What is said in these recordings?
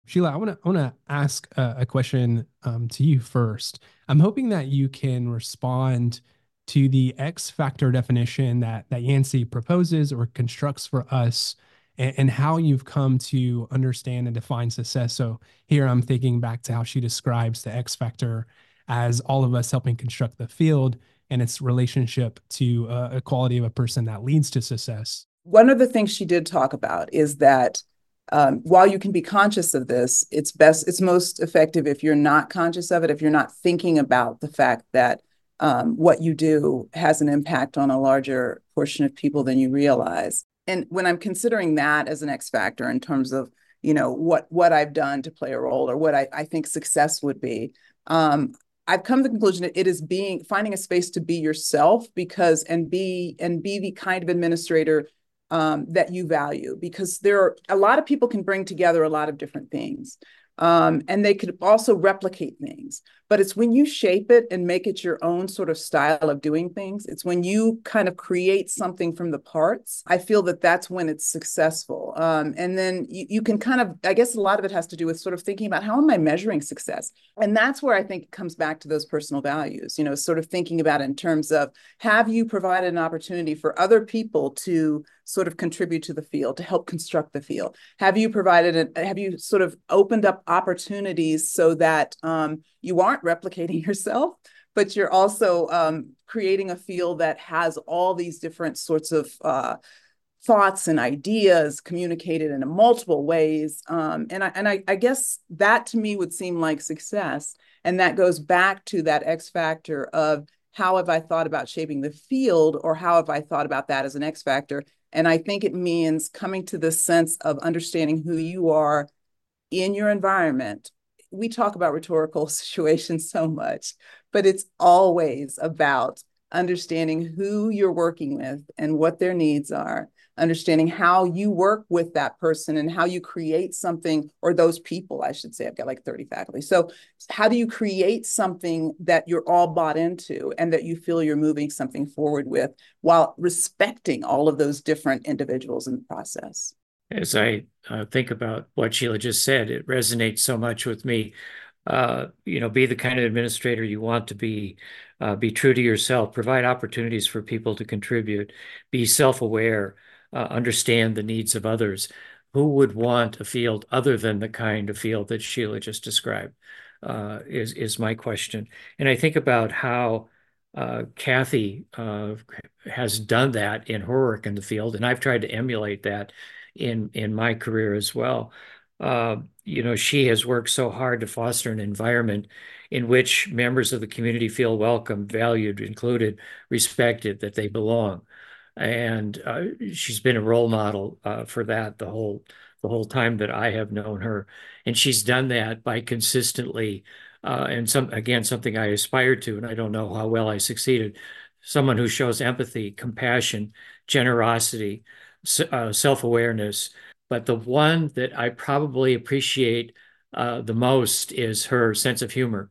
Sheila, I want to ask a question to you first. I'm hoping that you can respond to the X factor definition that Yancey proposes or constructs for us, and how you've come to understand and define success. So here I'm thinking back to how she describes the X factor as all of us helping construct the field and its relationship to a quality of a person that leads to success. One of the things she did talk about is that while you can be conscious of this, it's most effective if you're not conscious of it, if you're not thinking about the fact that what you do has an impact on a larger portion of people than you realize. And when I'm considering that as an X factor in terms of, what I've done to play a role or what I think success would be, um, I've come to the conclusion that it is finding a space to be yourself and be the kind of administrator that you value, because there are a lot of people can bring together a lot of different things. And they could also replicate things. But it's when you shape it and make it your own sort of style of doing things, it's when you kind of create something from the parts. I feel that that's when it's successful. And then you can kind of, I guess a lot of it has to do with sort of thinking about how am I measuring success? And that's where I think it comes back to those personal values, sort of thinking about it in terms of, have you provided an opportunity for other people to sort of contribute to the field, to help construct the field? Have you sort of opened up opportunities so that you aren't replicating yourself, but you're also creating a field that has all these different sorts of thoughts and ideas communicated in multiple ways. And I guess that to me would seem like success. And that goes back to that X factor of, how have I thought about shaping the field, or how have I thought about that as an X factor? And I think it means coming to the sense of understanding who you are in your environment. We talk about rhetorical situations so much, but it's always about understanding who you're working with and what their needs are, understanding how you work with that person and how you create something, or those people, I should say. I've got like 30 faculty. So how do you create something that you're all bought into and that you feel you're moving something forward with, while respecting all of those different individuals in the process? As I think about what Sheila just said, it resonates so much with me. Be the kind of administrator you want to be true to yourself, provide opportunities for people to contribute, be self-aware, understand the needs of others. Who would want a field other than the kind of field that Sheila just described? Is my question. And I think about how Kathy has done that in her work in the field, and I've tried to emulate that in my career as well. She has worked so hard to foster an environment in which members of the community feel welcome, valued, included, respected, that they belong. And she's been a role model for that the whole time that I have known her. And she's done that by consistently, and something I aspired to, and I don't know how well I succeeded. Someone who shows empathy, compassion, generosity, self-awareness. But the one that I probably appreciate the most is her sense of humor.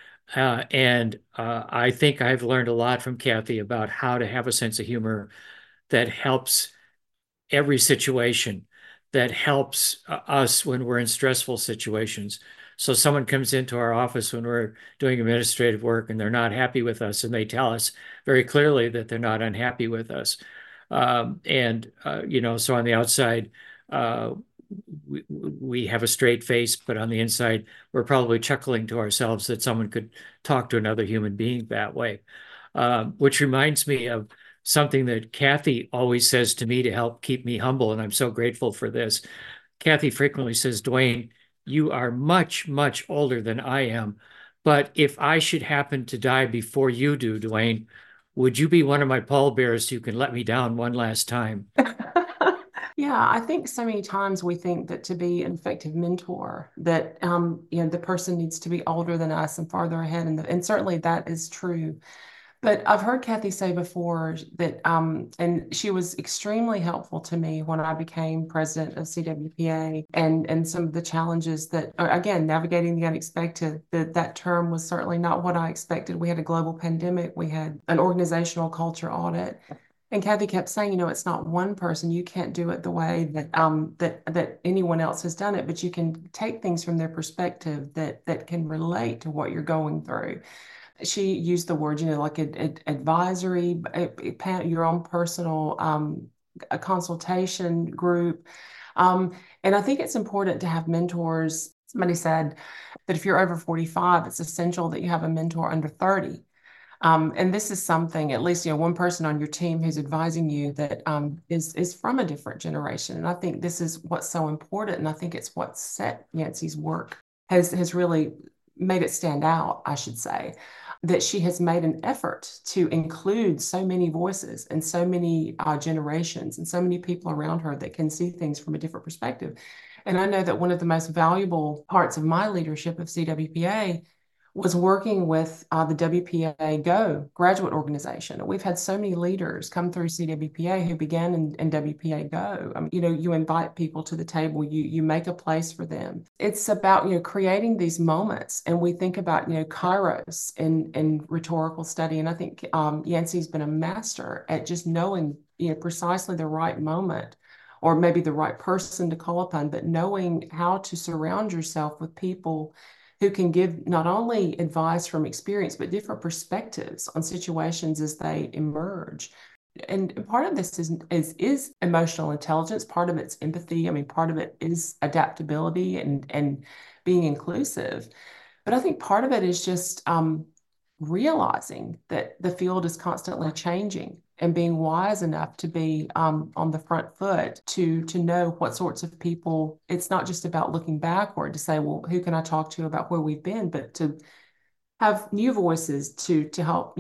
And I think I've learned a lot from Kathy about how to have a sense of humor that helps every situation, that helps us when we're in stressful situations. So someone comes into our office when we're doing administrative work and they're not happy with us, and they tell us very clearly that they're not unhappy with us. So on the outside, uh, we have a straight face, but on the inside, we're probably chuckling to ourselves that someone could talk to another human being that way. Which reminds me of something that Kathy always says to me to help keep me humble, and I'm so grateful for this. Kathy frequently says, Dwayne, you are much, much older than I am, but if I should happen to die before you do, Dwayne, would you be one of my pallbearers who can let me down one last time? Yeah, I think so many times we think that to be an effective mentor, that the person needs to be older than us and farther ahead, and certainly that is true. But I've heard Kathy say before that, and she was extremely helpful to me when I became president of CWPA, and some of the challenges that, again, navigating the unexpected, that term was certainly not what I expected. We had a global pandemic, we had an organizational culture audit. And Kathy kept saying, it's not one person. You can't do it the way that anyone else has done it, but you can take things from their perspective that can relate to what you're going through. She used the word, like advisory, your own personal a consultation group. And I think it's important to have mentors. Somebody said that if you're over 45, it's essential that you have a mentor under 30. And this is something, at least, one person on your team who's advising you that is from a different generation. And I think this is what's so important. And I think it's what set Yancey's work has really made it stand out, I should say, that she has made an effort to include so many voices and so many generations and so many people around her that can see things from a different perspective. And I know that one of the most valuable parts of my leadership of CWPA was working with the WPA Go graduate organization. We've had so many leaders come through CWPA who began in WPA Go. You invite people to the table, you make a place for them. It's about, creating these moments. And we think about, Kairos in rhetorical study. And I think Yancey's been a master at just knowing, precisely the right moment, or maybe the right person to call upon, but knowing how to surround yourself with people who can give not only advice from experience, but different perspectives on situations as they emerge. And part of this is emotional intelligence. Part of it's empathy. Part of it is adaptability and being inclusive. But I think part of it is just realizing that the field is constantly changing and being wise enough to be on the front foot to know what sorts of people. It's not just about looking backward to say, well, who can I talk to about where we've been, but to have new voices to help,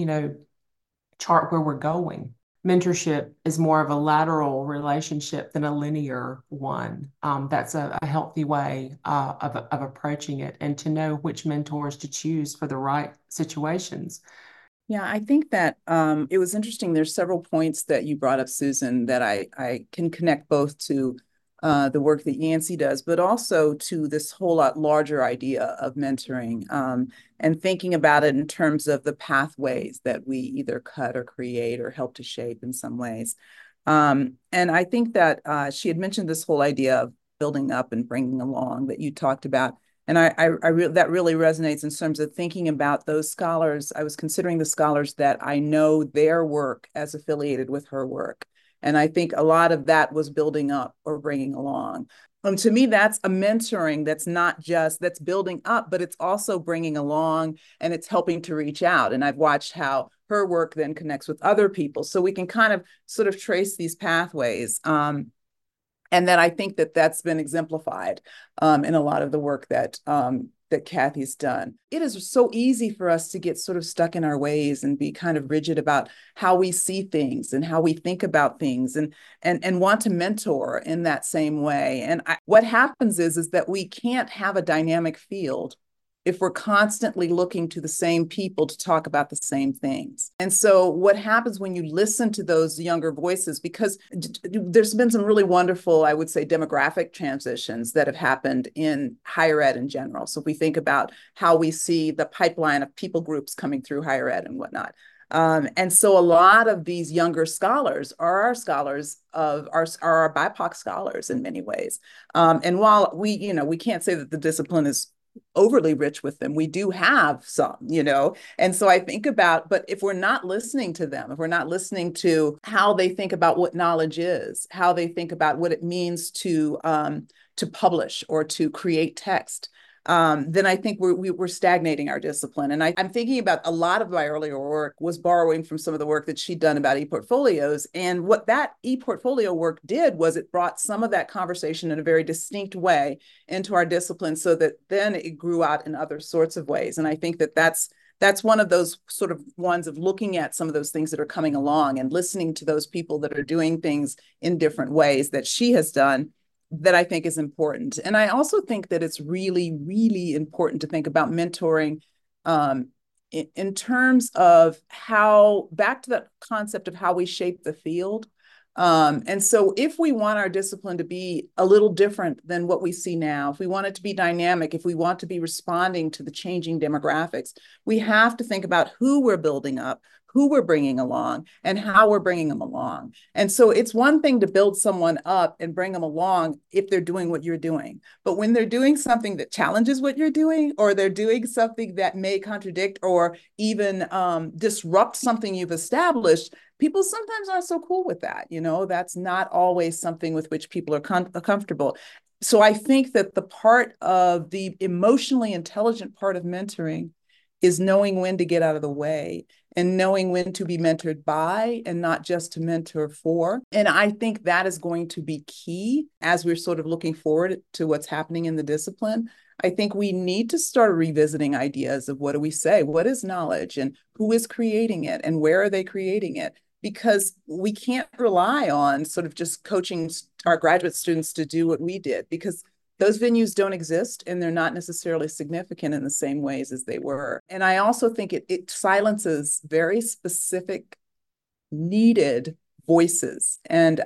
chart where we're going. Mentorship is more of a lateral relationship than a linear one. That's a healthy way of approaching it, and to know which mentors to choose for the right situations. Yeah, I think that it was interesting. There's several points that you brought up, Susan, that I can connect both to the work that Yancey does, but also to this whole lot larger idea of mentoring and thinking about it in terms of the pathways that we either cut or create or help to shape in some ways. And I think that she had mentioned this whole idea of building up and bringing along that you talked about. And that really resonates in terms of thinking about those scholars. I was considering the scholars that I know their work as affiliated with her work. And I think a lot of that was building up or bringing along. To me, that's a mentoring that's not just, that's building up, but it's also bringing along and it's helping to reach out. And I've watched how her work then connects with other people. So we can kind of sort of trace these pathways. And then I think that that's been exemplified in a lot of the work that Kathy's done. It is so easy for us to get sort of stuck in our ways and be kind of rigid about how we see things and how we think about things and want to mentor in that same way. And what happens is that we can't have a dynamic field if we're constantly looking to the same people to talk about the same things. And so what happens when you listen to those younger voices, because there's been some really wonderful, I would say, demographic transitions that have happened in higher ed in general. So if we think about how we see the pipeline of people groups coming through higher ed and whatnot. And so a lot of these younger scholars are our scholars are our BIPOC scholars in many ways. And while we can't say that the discipline is overly rich with them, we do have some, and so I think about, but if we're not listening to them, if we're not listening to how they think about what knowledge is, how they think about what it means to publish or to create text, then I think we're stagnating our discipline. And I'm thinking about a lot of my earlier work was borrowing from some of the work that she'd done about e-portfolios. And what that e-portfolio work did was it brought some of that conversation in a very distinct way into our discipline so that then it grew out in other sorts of ways. And I think that that's one of those sort of ones of looking at some of those things that are coming along and listening to those people that are doing things in different ways that she has done, that I think is important. And I also think that it's really, really important to think about mentoring in terms of how, back to that concept of how we shape the field. And so if we want our discipline to be a little different than what we see now, if we want it to be dynamic, if we want to be responding to the changing demographics, we have to think about who we're building up, who we're bringing along, and how we're bringing them along. And so it's one thing to build someone up and bring them along if they're doing what you're doing. But when they're doing something that challenges what you're doing, or they're doing something that may contradict or even disrupt something you've established, people sometimes aren't so cool with that. That's not always something with which people are comfortable. So I think that the part of the emotionally intelligent part of mentoring is knowing when to get out of the way and knowing when to be mentored by and not just to mentor for. And I think that is going to be key as we're sort of looking forward to what's happening in the discipline. I think we need to start revisiting ideas of what do we say? What is knowledge and who is creating it and where are they creating it? Because we can't rely on sort of just coaching our graduate students to do what we did, because those venues don't exist and they're not necessarily significant in the same ways as they were. And I also think it silences very specific needed voices. And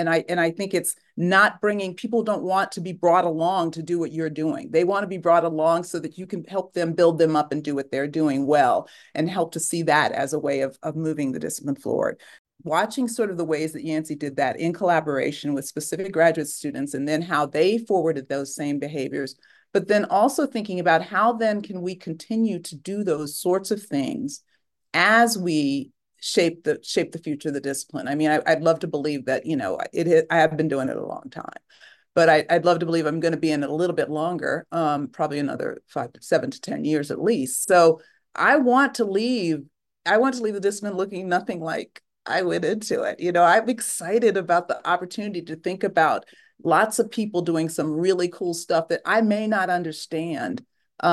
I think it's not bringing, people don't want to be brought along to do what you're doing. They want to be brought along so that you can help them build them up and do what they're doing well, and help to see that as a way of moving the discipline forward. Watching sort of the ways that Yancey did that in collaboration with specific graduate students, and then how they forwarded those same behaviors, but then also thinking about how then can we continue to do those sorts of things as we shape the future of the discipline. I mean, I'd love to believe that, I have been doing it a long time, but I'd love to believe I'm going to be in it a little bit longer, probably another 5 to 7 to 10 years at least. So I want to leave the discipline looking nothing like I went into it. I'm excited about the opportunity to think about lots of people doing some really cool stuff that I may not understand.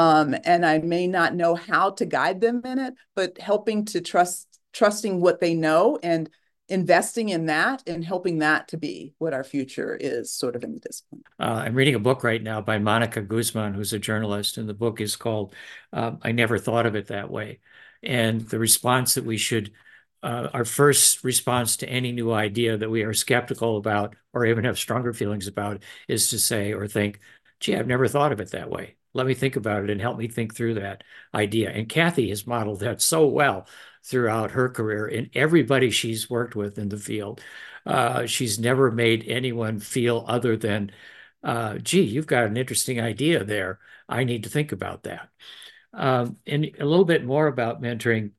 And I may not know how to guide them in it, but helping to trusting what they know and investing in that and helping that to be what our future is sort of in the discipline. I'm reading a book right now by Monica Guzman, who's a journalist, and the book is called I Never Thought of It That Way. And the response that we should, our first response to any new idea that we are skeptical about or even have stronger feelings about is to say or think, gee, I've never thought of it that way. Let me think about it and help me think through that idea. And Kathy has modeled that so well throughout her career and everybody she's worked with in the field. She's never made anyone feel other than, gee, you've got an interesting idea there. I need to think about that. And a little bit more about mentoring.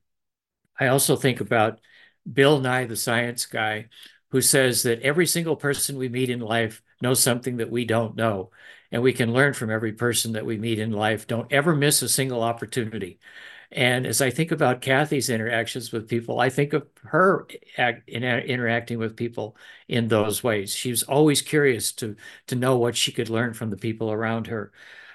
I also think about Bill Nye, the science guy, who says that every single person we meet in life knows something that we don't know. And we can learn from every person that we meet in life. Don't ever miss a single opportunity. And as I think about Kathy's interactions with people, I think of her interacting with people in those ways. She was always curious to know what she could learn from the people around her.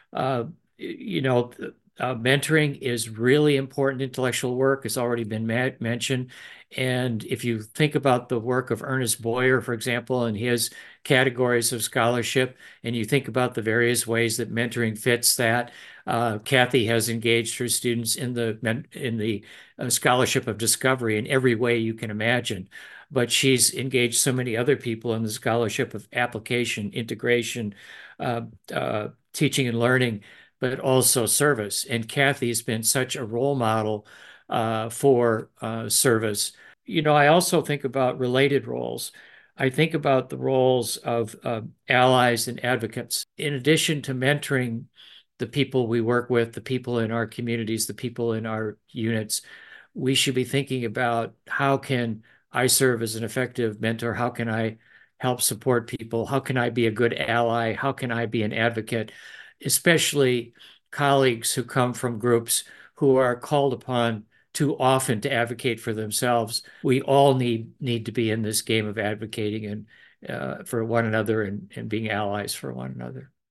Mentoring is really important intellectual work. It's already been mentioned. And if you think about the work of Ernest Boyer, for example, and his categories of scholarship, and you think about the various ways that mentoring fits that, Kathy has engaged her students in the scholarship of discovery in every way you can imagine. But she's engaged so many other people in the scholarship of application, integration, teaching and learning, but also service. And Kathy's been such a role model for service. I also think about related roles. I think about the roles of allies and advocates. In addition to mentoring the people we work with, the people in our communities, the people in our units, we should be thinking about how can I serve as an effective mentor? How can I help support people? How can I be a good ally? How can I be an advocate? Especially colleagues who come from groups who are called upon too often to advocate for themselves. We all need to be in this game of advocating and for one another and being allies for one another.